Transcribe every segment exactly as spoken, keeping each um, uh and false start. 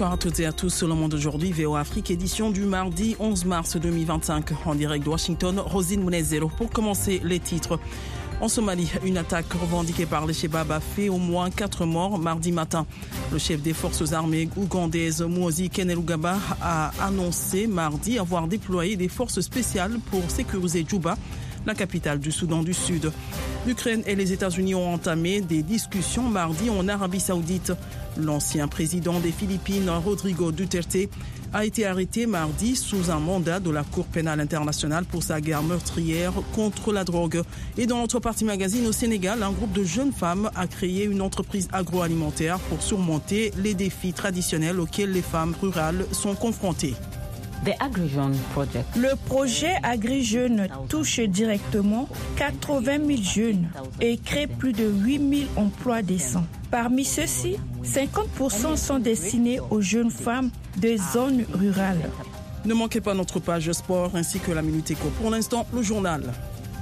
Bonsoir à toutes et à tous. Le Monde aujourd'hui, V O Afrique, édition du mardi onze mars deux mille vingt-cinq. En direct de Washington, Rosine Mounezero. Pour commencer, les titres. En Somalie, une attaque revendiquée par les Shebab a fait au moins quatre morts mardi matin. Le chef des forces armées ougandaises, Muhoozi Kainerugaba, a annoncé mardi avoir déployé des forces spéciales pour sécuriser Djouba, la capitale du Soudan du Sud. L'Ukraine et les États-Unis ont entamé des discussions mardi en Arabie Saoudite. L'ancien président des Philippines, Rodrigo Duterte, a été arrêté mardi sous un mandat de la Cour pénale internationale pour sa guerre meurtrière contre la drogue. Et dans notre partie magazine au Sénégal, un groupe de jeunes femmes a créé une entreprise agroalimentaire pour surmonter les défis traditionnels auxquels les femmes rurales sont confrontées. Le projet AgriJeunes touche directement quatre-vingt mille jeunes et crée plus de huit mille emplois décents. Parmi ceux-ci, cinquante pour cent sont destinés aux jeunes femmes des zones rurales. Ne manquez pas notre page sport ainsi que la Minute Éco. Pour l'instant, le journal.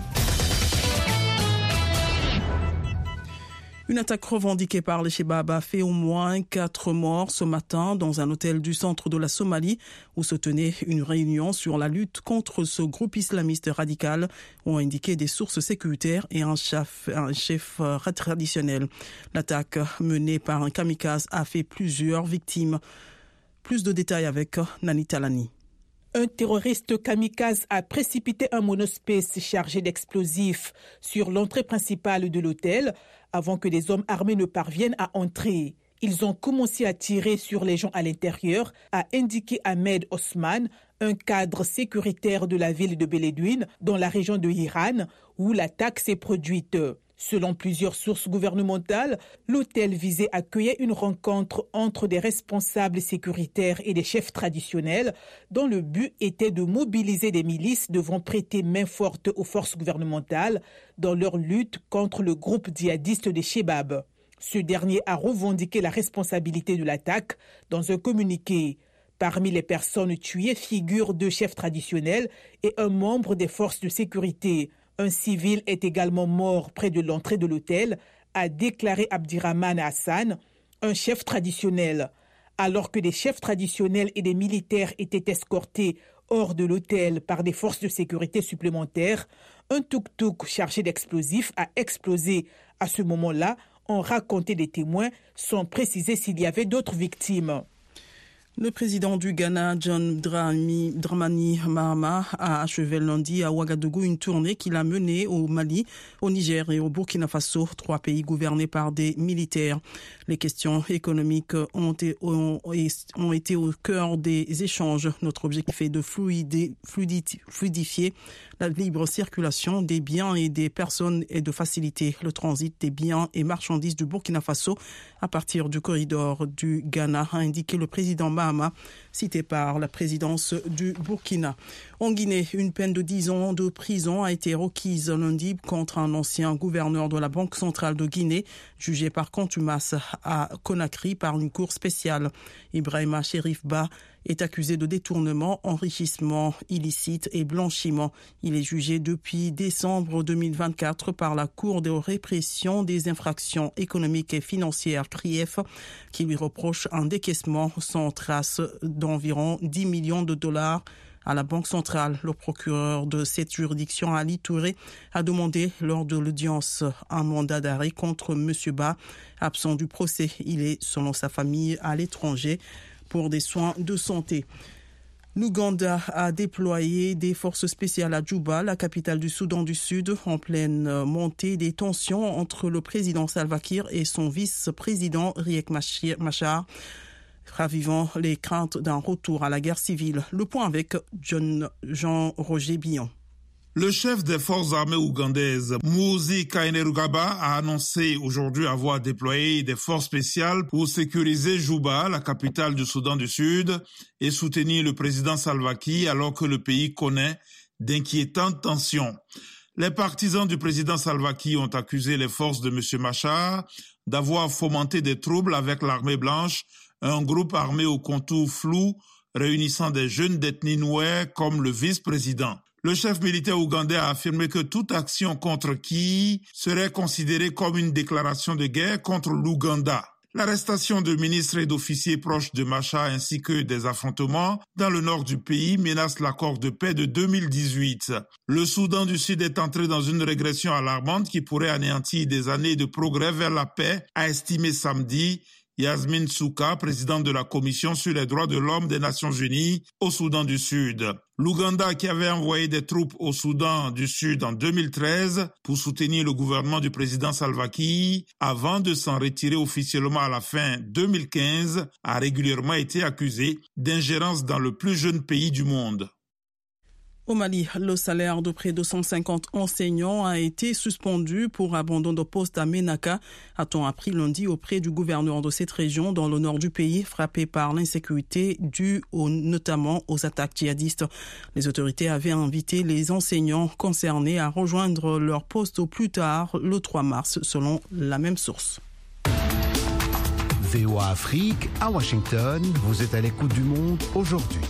Une attaque revendiquée par les Shebab a fait au moins quatre morts ce matin dans un hôtel du centre de la Somalie où se tenait une réunion sur la lutte contre ce groupe islamiste radical, ont indiqué des sources sécuritaires et un chef, un chef traditionnel. L'attaque menée par un kamikaze a fait plusieurs victimes. Plus de détails avec Nani Talani. Un terroriste kamikaze a précipité un monospace chargé d'explosifs sur l'entrée principale de l'hôtel avant que des hommes armés ne parviennent à entrer. Ils ont commencé à tirer sur les gens à l'intérieur, a indiqué Ahmed Osman, un cadre sécuritaire de la ville de Beledweyne, dans la région de Hiran, où l'attaque s'est produite. Selon plusieurs sources gouvernementales, l'hôtel visait accueillir une rencontre entre des responsables sécuritaires et des chefs traditionnels, dont le but était de mobiliser des milices devant prêter main forte aux forces gouvernementales dans leur lutte contre le groupe djihadiste des Shebab. Ce dernier a revendiqué la responsabilité de l'attaque dans un communiqué. Parmi les personnes tuées figurent deux chefs traditionnels et un membre des forces de sécurité. Un civil est également mort près de l'entrée de l'hôtel, a déclaré Abdirahman Hassan, un chef traditionnel. Alors que des chefs traditionnels et des militaires étaient escortés hors de l'hôtel par des forces de sécurité supplémentaires, un tuk-tuk chargé d'explosifs a explosé. À ce moment-là, ont raconté des témoins sans préciser s'il y avait d'autres victimes. Le président du Ghana, John Dramani, Dramani Mahama, a achevé lundi à Ouagadougou une tournée qu'il a menée au Mali, au Niger et au Burkina Faso, trois pays gouvernés par des militaires. Les questions économiques ont été, ont, ont été au cœur des échanges. Notre objectif est de fluider, fluidifier la libre circulation des biens et des personnes et de faciliter le transit des biens et marchandises du Burkina Faso à partir du corridor du Ghana, a indiqué le président Mahama, cité par la présidence du Burkina. En Guinée, une peine de dix ans de prison a été requise lundi contre un ancien gouverneur de la Banque centrale de Guinée, jugé par contumace à Conakry par une cour spéciale. Ibrahima Cherif Ba est accusé de détournement, enrichissement illicite et blanchiment. Il est jugé depuis décembre deux mille vingt-quatre par la Cour de répression des infractions économiques et financières C R I F, qui lui reproche un décaissement sans trace d'environ dix millions de dollars à la Banque centrale. Le procureur de cette juridiction, Ali Touré, a demandé lors de l'audience un mandat d'arrêt contre M. Ba, absent du procès. Il est, selon sa famille, à l'étranger pour des soins de santé. L'Ouganda a déployé des forces spéciales à Djouba, la capitale du Soudan du Sud, en pleine montée des tensions entre le président Salva Kiir et son vice-président Riek Machar, ravivant les craintes d'un retour à la guerre civile. Le point avec John, Jean-Roger Billon. Le chef des forces armées ougandaises, Muhoozi Kainerugaba, a annoncé aujourd'hui avoir déployé des forces spéciales pour sécuriser Djouba, la capitale du Soudan du Sud, et soutenir le président Salva Kiir alors que le pays connaît d'inquiétantes tensions. Les partisans du président Salva Kiir ont accusé les forces de M. Machar d'avoir fomenté des troubles avec l'armée blanche, un groupe armé au contour flou réunissant des jeunes d'ethnie Nouer comme le vice-président. Le chef militaire ougandais a affirmé que toute action contre Kiir serait considérée comme une déclaration de guerre contre l'Ouganda. L'arrestation de ministres et d'officiers proches de Macha ainsi que des affrontements dans le nord du pays menacent l'accord de paix de deux mille dix-huit. Le Soudan du Sud est entré dans une régression alarmante qui pourrait anéantir des années de progrès vers la paix, a estimé samedi Yasmine Souka, présidente de la Commission sur les droits de l'homme des Nations Unies au Soudan du Sud. L'Ouganda, qui avait envoyé des troupes au Soudan du Sud en deux mille treize pour soutenir le gouvernement du président Salva Kiir, avant de s'en retirer officiellement à la fin deux mille quinze, a régulièrement été accusé d'ingérence dans le plus jeune pays du monde. Au Mali, le salaire de près de cent cinquante enseignants a été suspendu pour abandon de poste à Ménaka, a-t-on appris lundi auprès du gouverneur de cette région dans le nord du pays, frappé par l'insécurité due au, notamment aux attaques djihadistes. Les autorités avaient invité les enseignants concernés à rejoindre leur poste au plus tard le trois mars, selon la même source. V O A Afrique, à Washington, vous êtes à l'écoute du monde aujourd'hui.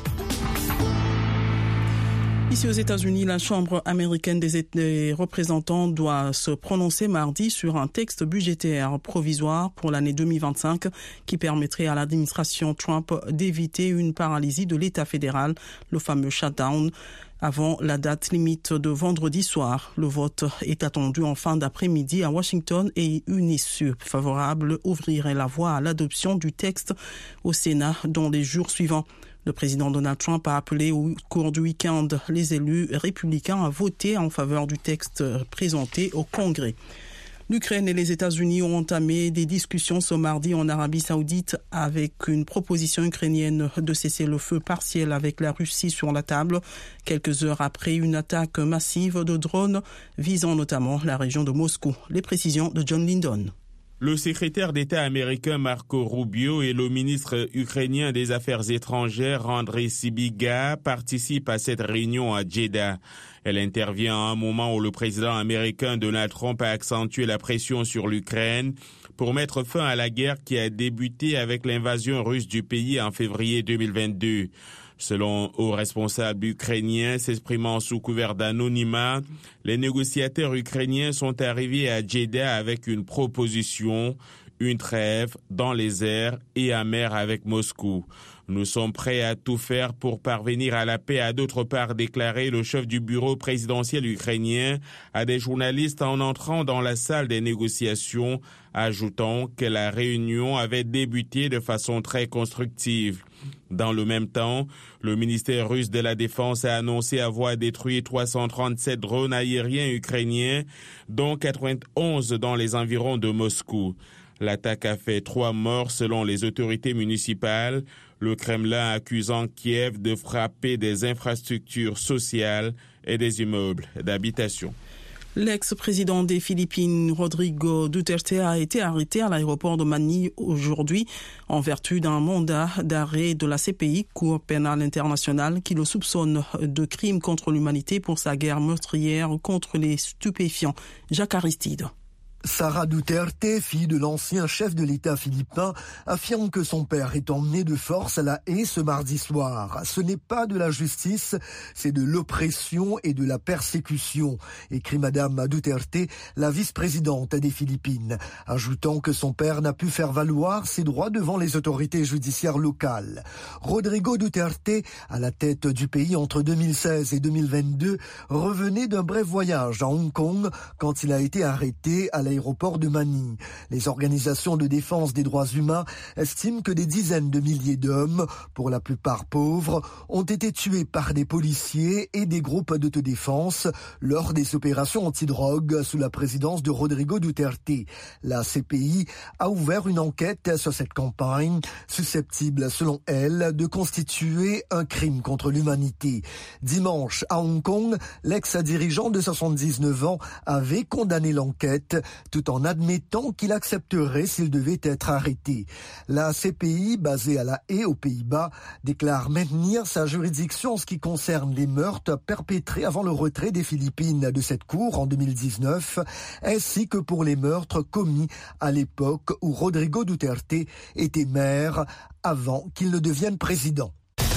Ici aux États-Unis, la Chambre américaine des représentants doit se prononcer mardi sur un texte budgétaire provisoire pour l'année deux mille vingt-cinq qui permettrait à l'administration Trump d'éviter une paralysie de l'État fédéral, le fameux shutdown, avant la date limite de vendredi soir. Le vote est attendu en fin d'après-midi à Washington et une issue favorable ouvrirait la voie à l'adoption du texte au Sénat dans les jours suivants. Le président Donald Trump a appelé au cours du week-end les élus républicains à voter en faveur du texte présenté au Congrès. L'Ukraine et les États-Unis ont entamé des discussions ce mardi en Arabie Saoudite avec une proposition ukrainienne de cessez-le-feu partiel avec la Russie sur la table, quelques heures après une attaque massive de drones visant notamment la région de Moscou. Les précisions de John Lindon. Le secrétaire d'État américain Marco Rubio et le ministre ukrainien des Affaires étrangères Andriy Sybiga participent à cette réunion à Jeddah. Elle intervient à un moment où le président américain Donald Trump a accentué la pression sur l'Ukraine pour mettre fin à la guerre qui a débuté avec l'invasion russe du pays en février deux mille vingt-deux. Selon hauts responsables ukrainiens s'exprimant sous couvert d'anonymat, les négociateurs ukrainiens sont arrivés à Jeddah avec une proposition, une trêve dans les airs et à mer avec Moscou. Nous sommes prêts à tout faire pour parvenir à la paix, a d'autre part déclaré le chef du bureau présidentiel ukrainien à des journalistes en entrant dans la salle des négociations, ajoutant que la réunion avait débuté de façon très constructive. Dans le même temps, le ministère russe de la Défense a annoncé avoir détruit trois cent trente-sept drones aériens ukrainiens, dont quatre-vingt-onze dans les environs de Moscou. L'attaque a fait trois morts selon les autorités municipales, le Kremlin accusant Kiev de frapper des infrastructures sociales et des immeubles d'habitation. L'ex-président des Philippines, Rodrigo Duterte, a été arrêté à l'aéroport de Manille aujourd'hui en vertu d'un mandat d'arrêt de la C P I, Cour pénale internationale, qui le soupçonne de crimes contre l'humanité pour sa guerre meurtrière contre les stupéfiants. Jacques Aristide. Sara Duterte, fille de l'ancien chef de l'État philippin, affirme que son père est emmené de force à la haie ce mardi soir. Ce n'est pas de la justice, c'est de l'oppression et de la persécution, écrit Madame Duterte, la vice-présidente des Philippines, ajoutant que son père n'a pu faire valoir ses droits devant les autorités judiciaires locales. Rodrigo Duterte, à la tête du pays entre deux mille seize et deux mille vingt-deux, revenait d'un bref voyage à Hong Kong quand il a été arrêté à la l'aéroport de Manille. Les organisations de défense des droits humains estiment que des dizaines de milliers d'hommes, pour la plupart pauvres, ont été tués par des policiers et des groupes d'autodéfense lors des opérations antidrogue sous la présidence de Rodrigo Duterte. La C P I a ouvert une enquête sur cette campagne, susceptible, selon elle, de constituer un crime contre l'humanité. Dimanche, à Hong Kong, l'ex-dirigeant de soixante-dix-neuf ans avait condamné l'enquête, tout en admettant qu'il accepterait s'il devait être arrêté. La C P I, basée à La Haye, aux Pays-Bas, déclare maintenir sa juridiction en ce qui concerne les meurtres perpétrés avant le retrait des Philippines de cette cour en deux mille dix-neuf, ainsi que pour les meurtres commis à l'époque où Rodrigo Duterte était maire avant qu'il ne devienne président.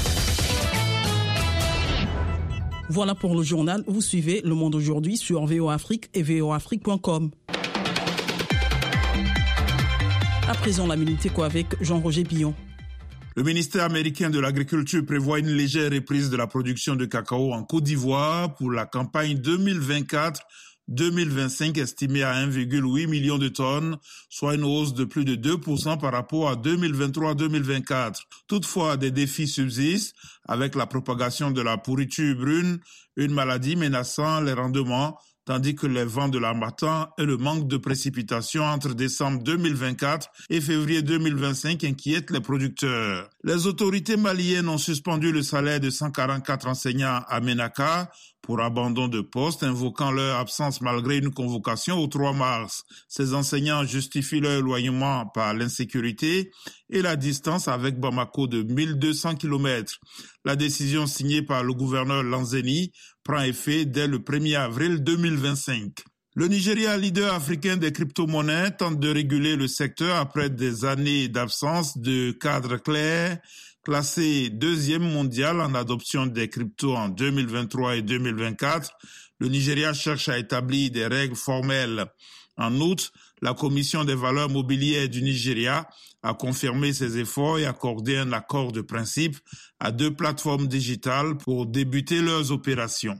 Voilà pour le journal. Vous suivez Le Monde aujourd'hui sur V O Afrique et V O Afrique point com. À présent, la Minute Éco avec Jean-Roger Billon. Le ministère américain de l'Agriculture prévoit une légère reprise de la production de cacao en Côte d'Ivoire pour la campagne deux mille vingt-quatre deux mille vingt-cinq estimée à un virgule huit million de tonnes, soit une hausse de plus de deux pour cent par rapport à deux mille vingt-trois deux mille vingt-quatre. Toutefois, des défis subsistent avec la propagation de la pourriture brune, une maladie menaçant les rendements, tandis que les vents de l'harmattan et le manque de précipitations entre décembre deux mille vingt-quatre et février deux mille vingt-cinq inquiètent les producteurs. Les autorités maliennes ont suspendu le salaire de cent quarante-quatre enseignants à Ménaka pour abandon de poste, invoquant leur absence malgré une convocation au trois mars. Ces enseignants justifient leur éloignement par l'insécurité et la distance avec Bamako de mille deux cents kilomètres. La décision signée par le gouverneur Lanzeni prend effet dès le premier avril deux mille vingt-cinq. Le Nigeria, leader africain des crypto-monnaies, tente de réguler le secteur après des années d'absence de cadre clair. Classé deuxième mondial en adoption des cryptos en deux mille vingt-trois et deux mille vingt-quatre, le Nigeria cherche à établir des règles formelles. En outre, la Commission des valeurs mobilières du Nigeria a confirmé ses efforts et accordé un accord de principe à deux plateformes digitales pour débuter leurs opérations.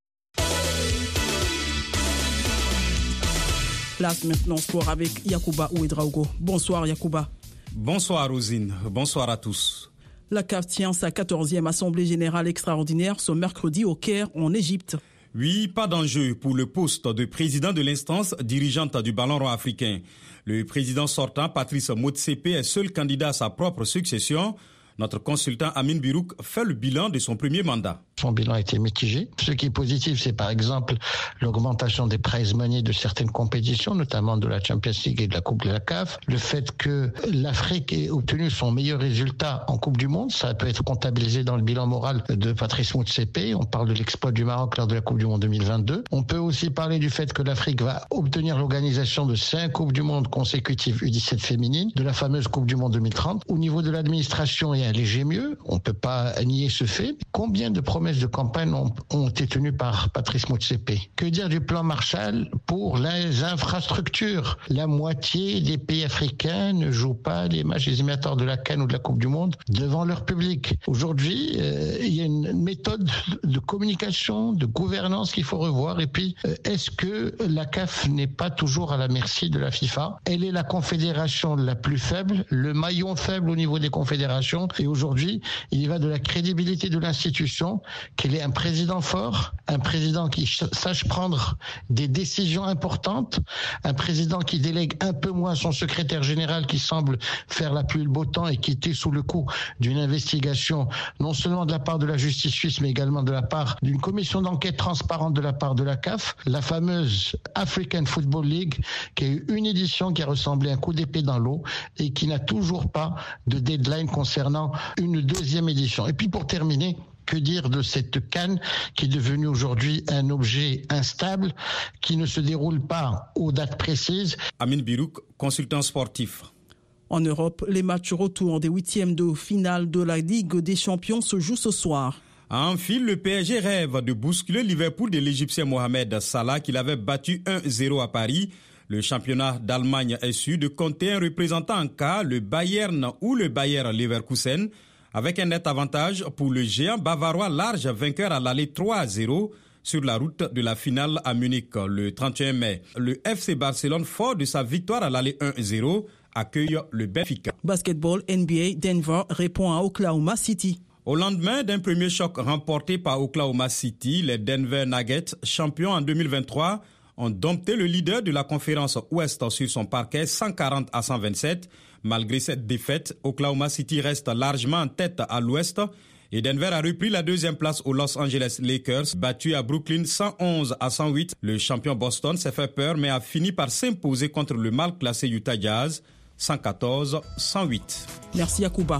Place maintenant sport avec Yacouba Ouedraogo. Bonsoir Yacouba. Bonsoir Rosine, bonsoir à tous. La C A F tient sa quatorzième Assemblée générale extraordinaire ce mercredi au Caire, en Égypte. Oui, pas d'enjeu pour le poste de président de l'instance dirigeante du ballon rond africain. Le président sortant, Patrice Motsepe, est seul candidat à sa propre succession. Notre consultant Amin Birouk fait le bilan de son premier mandat. Son bilan a été mitigé. Ce qui est positif, c'est par exemple l'augmentation des prize money de certaines compétitions, notamment de la Champions League et de la Coupe de la C A F. Le fait que l'Afrique ait obtenu son meilleur résultat en Coupe du Monde, ça peut être comptabilisé dans le bilan moral de Patrice Motsepe. On parle de l'exploit du Maroc lors de la Coupe du Monde deux mille vingt-deux. On peut aussi parler du fait que l'Afrique va obtenir l'organisation de cinq Coupes du Monde consécutives U dix-sept féminines, de la fameuse Coupe du Monde deux mille trente. Au niveau de l'administration et un léger mieux, on ne peut pas nier ce fait. Combien de promesses de campagne ont, ont été tenues par Patrice Motsepe? Que dire du plan Marshall pour les infrastructures? La moitié des pays africains ne jouent pas les matchs éliminatoires de la CAN ou de la Coupe du Monde devant leur public. Aujourd'hui, euh, il y a une méthode de communication, de gouvernance qu'il faut revoir. Et puis, euh, est-ce que la C A F n'est pas toujours à la merci de la FIFA? Elle est la confédération la plus faible, le maillon faible au niveau des confédérations. Et aujourd'hui, il y va de la crédibilité de l'institution, qu'elle ait un président fort, un président qui sache prendre des décisions importantes, un président qui délègue un peu moins son secrétaire général qui semble faire la pluie et le beau temps et qui était sous le coup d'une investigation non seulement de la part de la justice suisse mais également de la part d'une commission d'enquête transparente de la part de la C A F, la fameuse African Football League qui a eu une édition qui a ressemblé à un coup d'épée dans l'eau et qui n'a toujours pas de deadline concernant une deuxième édition. Et puis pour terminer, que dire de cette CAN qui est devenue aujourd'hui un objet instable, qui ne se déroule pas aux dates précises? Amin Birouk, consultant sportif. En Europe, les matchs retour des huitièmes de finale de la Ligue des Champions se jouent ce soir. En fil, le P S G rêve de bousculer Liverpool de l'Égyptien Mohamed Salah qu'il avait battu un zéro à Paris. Le championnat d'Allemagne est su de compter un représentant en cas, le Bayern ou le Bayer Leverkusen, avec un net avantage pour le géant bavarois large vainqueur à l'aller trois à zéro sur la route de la finale à Munich le trente et un mai. Le F C Barcelone, fort de sa victoire à l'aller un zéro, accueille le Benfica. Basketball N B A, Denver répond à Oklahoma City. Au lendemain d'un premier choc remporté par Oklahoma City, les Denver Nuggets, champions en deux mille vingt-trois, ont dompté le leader de la conférence Ouest sur son parquet cent quarante à cent vingt-sept. Malgré cette défaite, Oklahoma City reste largement en tête à l'Ouest et Denver a repris la deuxième place aux Los Angeles Lakers, battu à Brooklyn cent onze à cent huit. Le champion Boston s'est fait peur mais a fini par s'imposer contre le mal classé Utah Jazz cent quatorze à cent huit. Merci Yacouba.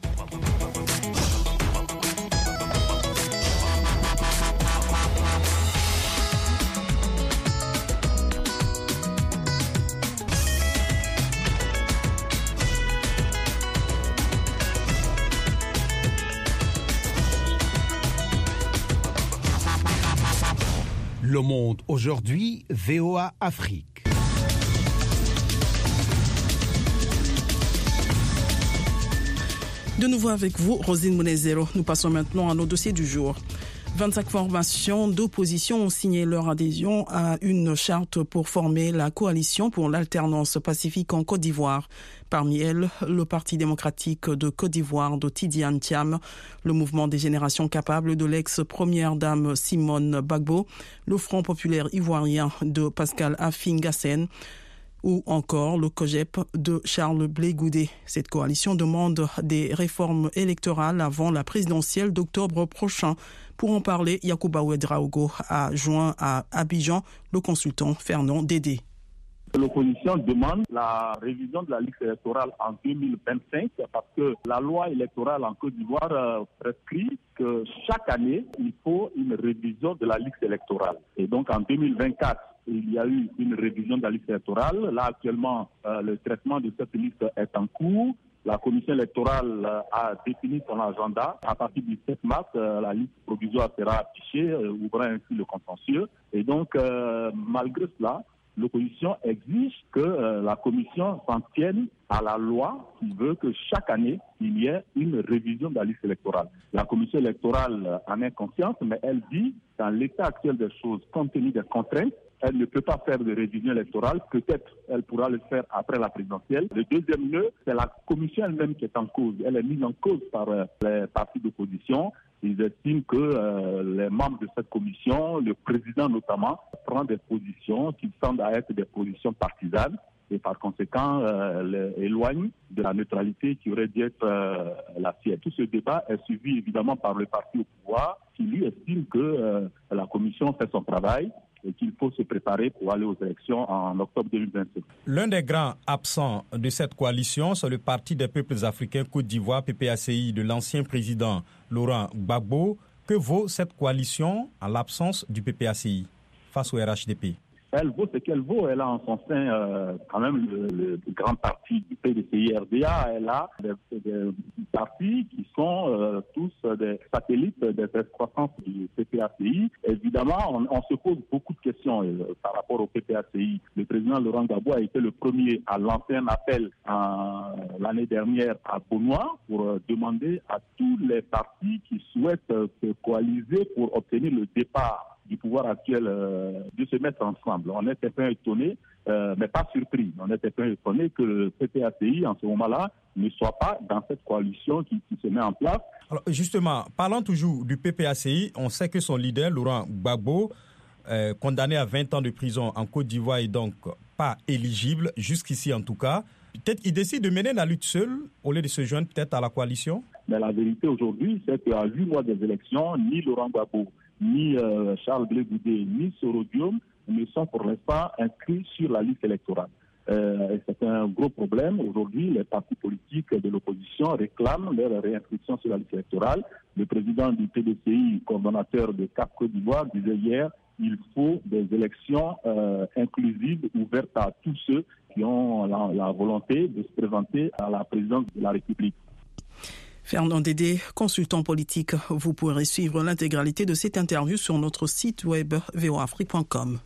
Le Monde aujourd'hui, V O A Afrique. De nouveau avec vous, Rosine Monezero. Nous passons maintenant à nos dossiers du jour. vingt-cinq formations d'opposition ont signé leur adhésion à une charte pour former la coalition pour l'alternance pacifique en Côte d'Ivoire. Parmi elles, le Parti démocratique de Côte d'Ivoire de Tidiane Thiam, le mouvement des générations capables de l'ex-première dame Simone Gbagbo, le Front populaire ivoirien de Pascal Affi-N'Gassène, ou encore le COGEP de Charles Blé Goudé. Cette coalition demande des réformes électorales avant la présidentielle d'octobre prochain. Pour en parler, Yacouba Ouedraogo a joint à Abidjan le consultant Fernand Dédé. L'opposition demande la révision de la liste électorale en deux mille vingt-cinq parce que la loi électorale en Côte d'Ivoire euh, prescrit que chaque année, il faut une révision de la liste électorale. Et donc en deux mille vingt-quatre, il y a eu une révision de la liste électorale. Là, actuellement, euh, le traitement de cette liste est en cours. La commission électorale euh, a défini son agenda. À partir du sept mars, euh, la liste provisoire sera affichée, euh, ouvrant ainsi le contentieux. Et donc, euh, malgré cela, l'opposition exige que euh, la commission s'en tienne à la loi qui veut que chaque année, il y ait une révision de la liste électorale. La commission électorale en est consciente, mais elle dit, dans l'état actuel des choses, compte tenu des contraintes, elle ne peut pas faire de révision électorale. Peut-être elle pourra le faire après la présidentielle. Le deuxième nœud, c'est la commission elle-même qui est en cause. Elle est mise en cause par euh, les partis d'opposition. Ils estiment que euh, les membres de cette commission, le président notamment, prend des positions qui semblent à être des positions partisanes et par conséquent euh, éloignent de la neutralité qui aurait dû être euh, la sienne. Tout ce débat est suivi évidemment par le parti au pouvoir qui lui estime que euh, la commission fait son travail et qu'il faut se préparer pour aller aux élections en octobre deux mille vingt-cinq. L'un des grands absents de cette coalition, c'est le Parti des peuples africains Côte d'Ivoire, P P A C I, de l'ancien président Laurent Gbagbo. Que vaut cette coalition en l'absence du P P A C I face au R H D P? Elle vaut ce qu'elle vaut. Elle a en son sein euh, quand même le, le grand parti du P D C I R D A. Elle a des, des partis qui sont euh, tous des satellites des excroissances du P P A C I. Évidemment, on, on se pose beaucoup de questions euh, par rapport au P P A C I. Le président Laurent Gbagbo a été le premier à lancer un appel euh, l'année dernière à Beaunois pour euh, demander à tous les partis qui souhaitent euh, se coaliser pour obtenir le départ du pouvoir actuel euh, de se mettre ensemble. On était un peu étonnés, euh, mais pas surpris. On était un peu étonnés que le P P A C I, en ce moment-là, ne soit pas dans cette coalition qui, qui se met en place. Alors justement, parlant toujours du P P A C I, on sait que son leader, Laurent Gbagbo, euh, condamné à vingt ans de prison en Côte d'Ivoire, est donc pas éligible, jusqu'ici en tout cas. Peut-être qu'il décide de mener la lutte seul, au lieu de se joindre peut-être à la coalition. Mais la vérité aujourd'hui, c'est qu'à huit mois des élections, ni Laurent Gbagbo, ni euh, Charles Blé Goudé, ni Sorodium ne sont pour l'instant inscrits sur la liste électorale. Euh, et c'est un gros problème. Aujourd'hui, les partis politiques de l'opposition réclament leur réinscription sur la liste électorale. Le président du P D C I, coordonnateur de Cap Côte d'Ivoire, disait hier il faut des élections euh, inclusives, ouvertes à tous ceux qui ont la, la volonté de se présenter à la présidence de la République. Fernand Dédé, consultant politique. Vous pourrez suivre l'intégralité de cette interview sur notre site web v o afrique point com.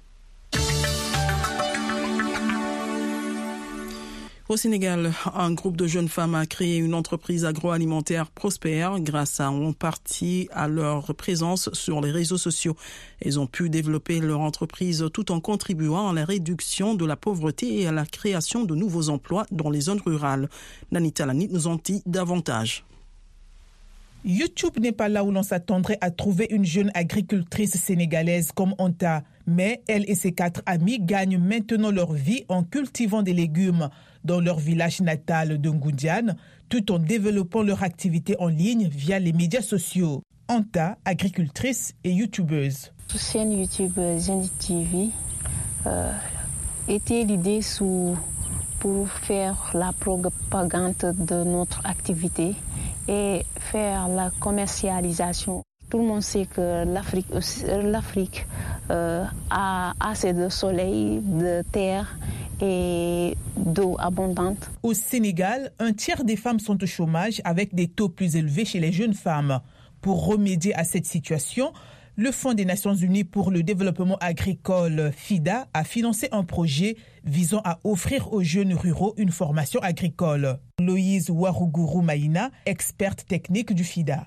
Au Sénégal, un groupe de jeunes femmes a créé une entreprise agroalimentaire prospère grâce à, en partie à leur présence sur les réseaux sociaux. Elles ont pu développer leur entreprise tout en contribuant à la réduction de la pauvreté et à la création de nouveaux emplois dans les zones rurales. Nanita Lanit nous en dit davantage. YouTube n'est pas là où l'on s'attendrait à trouver une jeune agricultrice sénégalaise comme Anta. Mais elle et ses quatre amis gagnent maintenant leur vie en cultivant des légumes dans leur village natal de Ngoundiane, tout en développant leur activité en ligne via les médias sociaux. Anta, agricultrice et youtubeuse. Sur chaîne YouTube Zénith T V euh, était l'idée sous, pour faire la propagande de notre activité et faire la commercialisation. Tout le monde sait que l'Afrique, l'Afrique euh, a assez de soleil, de terre et d'eau abondante. Au Sénégal, un tiers des femmes sont au chômage avec des taux plus élevés chez les jeunes femmes. Pour remédier à cette situation, le Fonds des Nations Unies pour le développement agricole, FIDA, a financé un projet visant à offrir aux jeunes ruraux une formation agricole. Loïse Waruguru Maïna, experte technique du FIDA.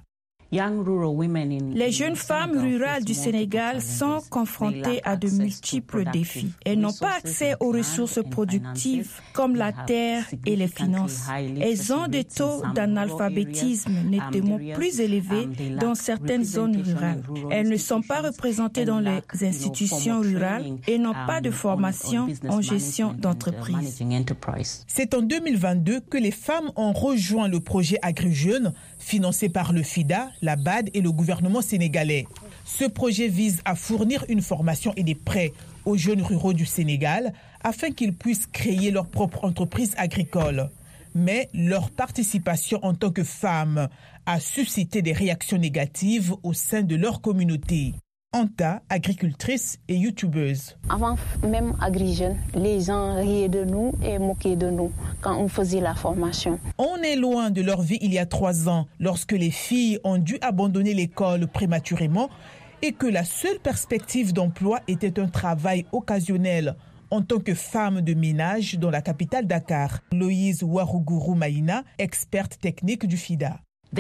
Les jeunes femmes rurales du Sénégal sont confrontées à de multiples défis. Elles n'ont pas accès aux ressources productives comme la terre et les finances. Elles ont des taux d'analphabétisme nettement plus élevés dans certaines zones rurales. Elles ne sont pas représentées dans les institutions rurales et n'ont pas de formation en gestion d'entreprise. C'est en deux mille vingt-deux que les femmes ont rejoint le projet AgriJeunes, financé par le FIDA, la B A D et le gouvernement sénégalais. Ce projet vise à fournir une formation et des prêts aux jeunes ruraux du Sénégal afin qu'ils puissent créer leur propre entreprise agricole. Mais leur participation en tant que femmes a suscité des réactions négatives au sein de leur communauté. Anta, agricultrice et youtubeuse. Avant même AgriJeunes, les gens riaient de nous et moquaient de nous quand on faisait la formation. On est loin de leur vie il y a trois ans, lorsque les filles ont dû abandonner l'école prématurément et que la seule perspective d'emploi était un travail occasionnel en tant que femme de ménage dans la capitale Dakar. Loïse Waruguru Maïna, experte technique du FIDA.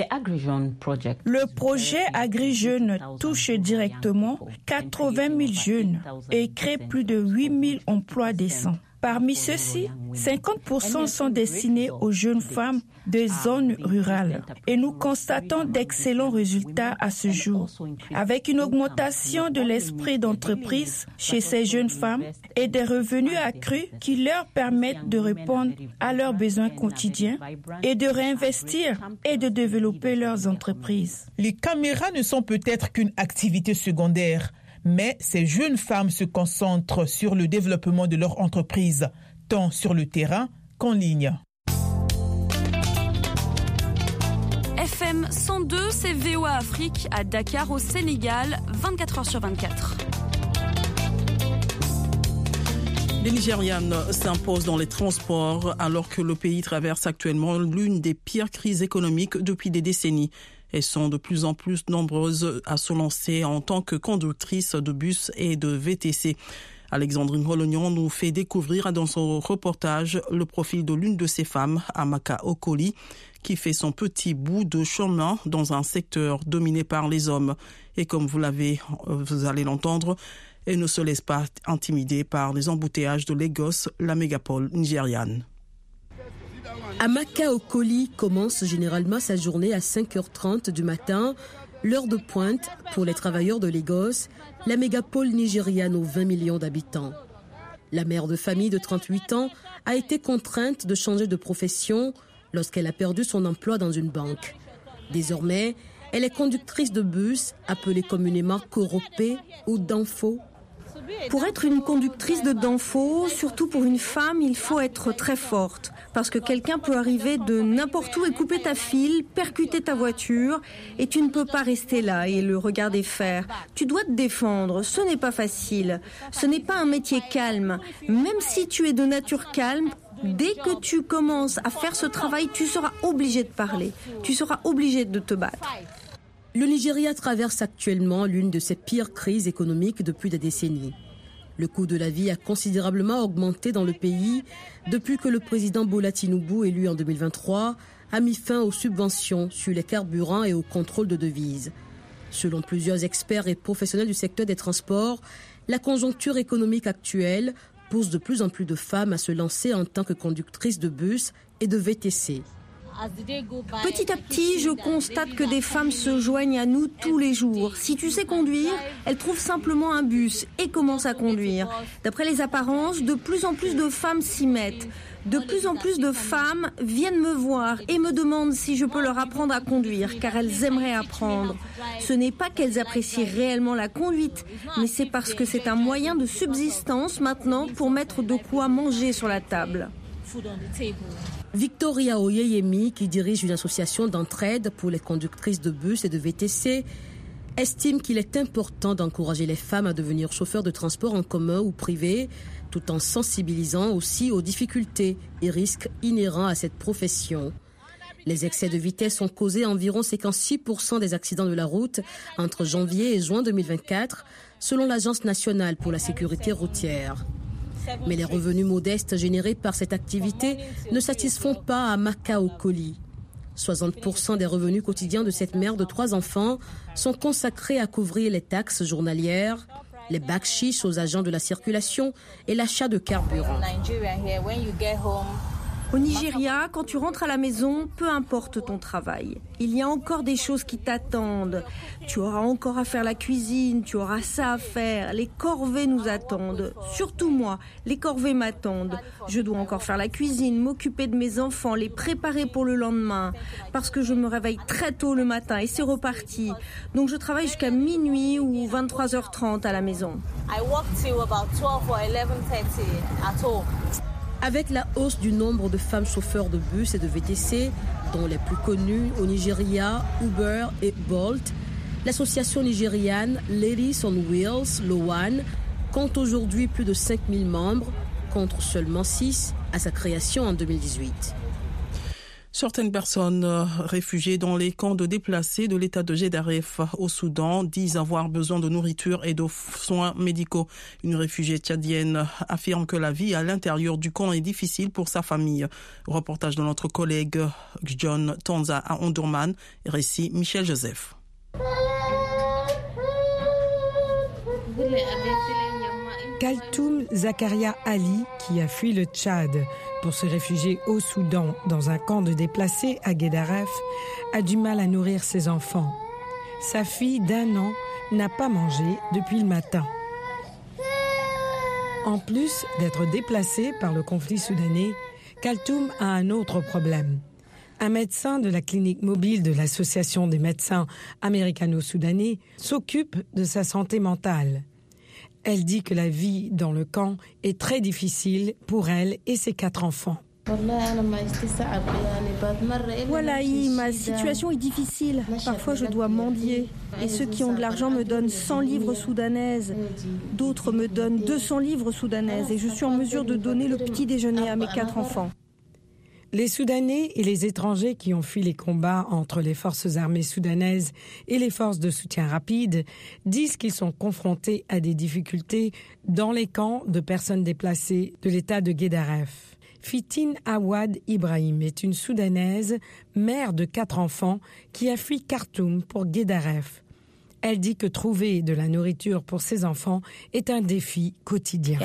Le projet AgriJeunes touche directement quatre-vingt mille jeunes et crée plus de huit mille emplois décents. Parmi ceux-ci, cinquante pour cent sont destinés aux jeunes femmes des zones rurales. Et nous constatons d'excellents résultats à ce jour, avec une augmentation de l'esprit d'entreprise chez ces jeunes femmes et des revenus accrus qui leur permettent de répondre à leurs besoins quotidiens et de réinvestir et de développer leurs entreprises. Les caméras ne sont peut-être qu'une activité secondaire, mais ces jeunes femmes se concentrent sur le développement de leur entreprise, tant sur le terrain qu'en ligne. F M cent deux, c'est V O A Afrique à Dakar au Sénégal, vingt-quatre heures sur vingt-quatre. Les Nigérianes s'imposent dans les transports alors que le pays traverse actuellement l'une des pires crises économiques depuis des décennies. Elles sont de plus en plus nombreuses à se lancer en tant que conductrices de bus et de V T C. Alexandrine Rolognon nous fait découvrir dans son reportage le profil de l'une de ces femmes, Amaka Okoli, qui fait son petit bout de chemin dans un secteur dominé par les hommes. Et comme vous l'avez, vous allez l'entendre, elle ne se laisse pas intimider par les embouteillages de Lagos, la mégapole nigériane. Amaka Okoli commence généralement sa journée à cinq heures trente du matin, l'heure de pointe pour les travailleurs de Lagos, la mégapole nigériane aux vingt millions d'habitants. La mère de famille de trente-huit ans a été contrainte de changer de profession lorsqu'elle a perdu son emploi dans une banque. Désormais, elle est conductrice de bus, appelée communément Koropé ou Danfo. Pour être une conductrice de Danfo, surtout pour une femme, il faut être très forte. Parce que quelqu'un peut arriver de n'importe où et couper ta file, percuter ta voiture, et tu ne peux pas rester là et le regarder faire. Tu dois te défendre, ce n'est pas facile. Ce n'est pas un métier calme. Même si tu es de nature calme, dès que tu commences à faire ce travail, tu seras obligé de parler. Tu seras obligé de te battre. Le Nigeria traverse actuellement l'une de ses pires crises économiques depuis des décennies. Le coût de la vie a considérablement augmenté dans le pays depuis que le président Bola Tinubu, élu en deux mille vingt-trois, a mis fin aux subventions sur les carburants et au contrôle de devises. Selon plusieurs experts et professionnels du secteur des transports, la conjoncture économique actuelle pousse de plus en plus de femmes à se lancer en tant que conductrices de bus et de V T C. Petit à petit, je constate que des femmes se joignent à nous tous les jours. Si tu sais conduire, elles trouvent simplement un bus et commencent à conduire. D'après les apparences, de plus en plus de femmes s'y mettent. De plus en plus de femmes viennent me voir et me demandent si je peux leur apprendre à conduire, car elles aimeraient apprendre. Ce n'est pas qu'elles apprécient réellement la conduite, mais c'est parce que c'est un moyen de subsistance maintenant pour mettre de quoi manger sur la table. Victoria Oyeyemi, qui dirige une association d'entraide pour les conductrices de bus et de V T C, estime qu'il est important d'encourager les femmes à devenir chauffeurs de transport en commun ou privé, tout en sensibilisant aussi aux difficultés et risques inhérents à cette profession. Les excès de vitesse ont causé environ cinquante-six pour cent des accidents de la route entre janvier et juin deux mille vingt-quatre, selon l'Agence nationale pour la sécurité routière. Mais les revenus modestes générés par cette activité ne satisfont pas à Makao Koli. soixante pour cent des revenus quotidiens de cette mère de trois enfants sont consacrés à couvrir les taxes journalières, les bakshish aux agents de la circulation et l'achat de carburant. Au Nigeria, quand tu rentres à la maison, peu importe ton travail, il y a encore des choses qui t'attendent. Tu auras encore à faire la cuisine, tu auras ça à faire. Les corvées nous attendent. Surtout moi, les corvées m'attendent. Je dois encore faire la cuisine, m'occuper de mes enfants, les préparer pour le lendemain. Parce que je me réveille très tôt le matin et c'est reparti. Donc je travaille jusqu'à minuit ou vingt-trois heures trente à la maison. I work till about twelve or eleven thirty at home. Avec la hausse du nombre de femmes chauffeurs de bus et de V T C, dont les plus connues au Nigeria, Uber et Bolt, l'association nigériane Ladies on Wheels, Lowan, compte aujourd'hui plus de cinq mille membres, contre seulement six à sa création en deux mille dix-huit. Certaines personnes réfugiées dans les camps de déplacés de l'État de Gédaref au Soudan disent avoir besoin de nourriture et de soins médicaux. Une réfugiée tchadienne affirme que la vie à l'intérieur du camp est difficile pour sa famille. Reportage de notre collègue John Tanza à Omdurman, récit Michel Joseph. Kaltoum Zakaria Ali, qui a fui le Tchad pour se réfugier au Soudan dans un camp de déplacés à Guédaref, a du mal à nourrir ses enfants. Sa fille d'un an n'a pas mangé depuis le matin. En plus d'être déplacée par le conflit soudanais, Kaltoum a un autre problème. Un médecin de la clinique mobile de l'Association des médecins américano-soudanais s'occupe de sa santé mentale. Elle dit que la vie dans le camp est très difficile pour elle et ses quatre enfants. Voilà, ma situation est difficile. Parfois, je dois mendier. Et ceux qui ont de l'argent me donnent cent livres soudanaises. D'autres me donnent deux cents livres soudanaises. Et je suis en mesure de donner le petit déjeuner à mes quatre enfants. Les Soudanais et les étrangers qui ont fui les combats entre les forces armées soudanaises et les forces de soutien rapide disent qu'ils sont confrontés à des difficultés dans les camps de personnes déplacées de l'État de Guédaref. Fitine Awad Ibrahim est une Soudanaise, mère de quatre enfants, qui a fui Khartoum pour Guédaref. Elle dit que trouver de la nourriture pour ses enfants est un défi quotidien.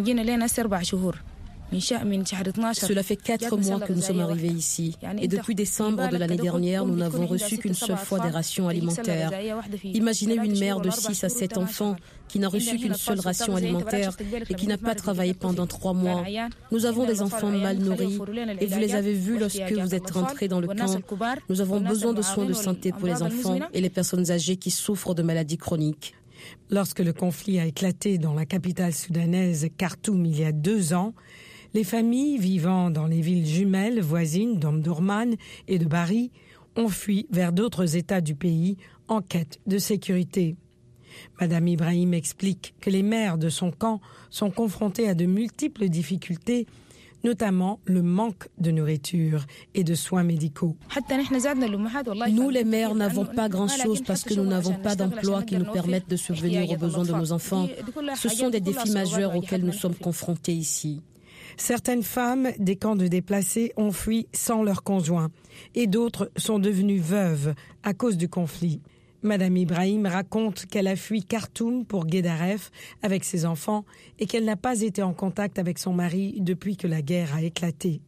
Cela fait quatre mois que nous sommes arrivés ici. Et depuis décembre de l'année dernière, nous n'avons reçu qu'une seule fois des rations alimentaires. Imaginez une mère de six à sept enfants qui n'a reçu qu'une seule ration alimentaire et qui n'a pas travaillé pendant trois mois. Nous avons des enfants mal nourris et vous les avez vus lorsque vous êtes rentrés dans le camp. Nous avons besoin de soins de santé pour les enfants et les personnes âgées qui souffrent de maladies chroniques. Lorsque le conflit a éclaté dans la capitale soudanaise, Khartoum, il y a deux ans, les familles vivant dans les villes jumelles voisines d'Omdurman et de Bari ont fui vers d'autres États du pays en quête de sécurité. Madame Ibrahim explique que les mères de son camp sont confrontées à de multiples difficultés, notamment le manque de nourriture et de soins médicaux. Nous, les mères, n'avons pas grand-chose parce que nous n'avons pas d'emploi qui nous permette de subvenir aux besoins de nos enfants. Ce sont des défis majeurs auxquels nous sommes confrontés ici. Certaines femmes des camps de déplacés ont fui sans leur conjoint et d'autres sont devenues veuves à cause du conflit. Madame Ibrahim raconte qu'elle a fui Khartoum pour Guédaref avec ses enfants et qu'elle n'a pas été en contact avec son mari depuis que la guerre a éclaté.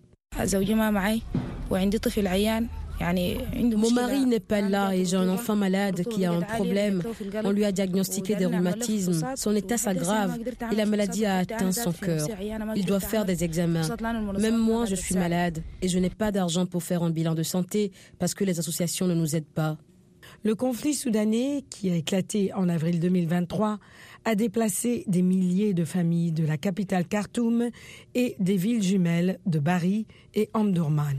Mon mari n'est pas là et j'ai un enfant malade qui a un problème. On lui a diagnostiqué des rhumatismes. Son état s'aggrave et la maladie a atteint son cœur. Il doit faire des examens. Même moi, je suis malade et je n'ai pas d'argent pour faire un bilan de santé parce que les associations ne nous aident pas. Le conflit soudanais, qui a éclaté en avril deux mille vingt-trois, a déplacé des milliers de familles de la capitale Khartoum et des villes jumelles de Bari et Omdurman.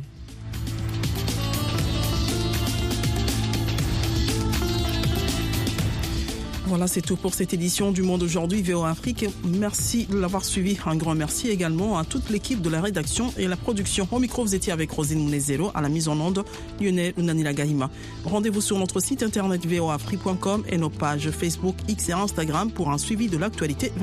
Voilà, c'est tout pour cette édition du Monde aujourd'hui V O A Afrique. Merci de l'avoir suivi. Un grand merci également à toute l'équipe de la rédaction et la production. Au micro, vous étiez avec Rosine Mounezero, à la mise en onde, Lionel Unanila Gahima. Rendez-vous sur notre site internet v o afrique point com et nos pages Facebook, X et Instagram pour un suivi de l'actualité.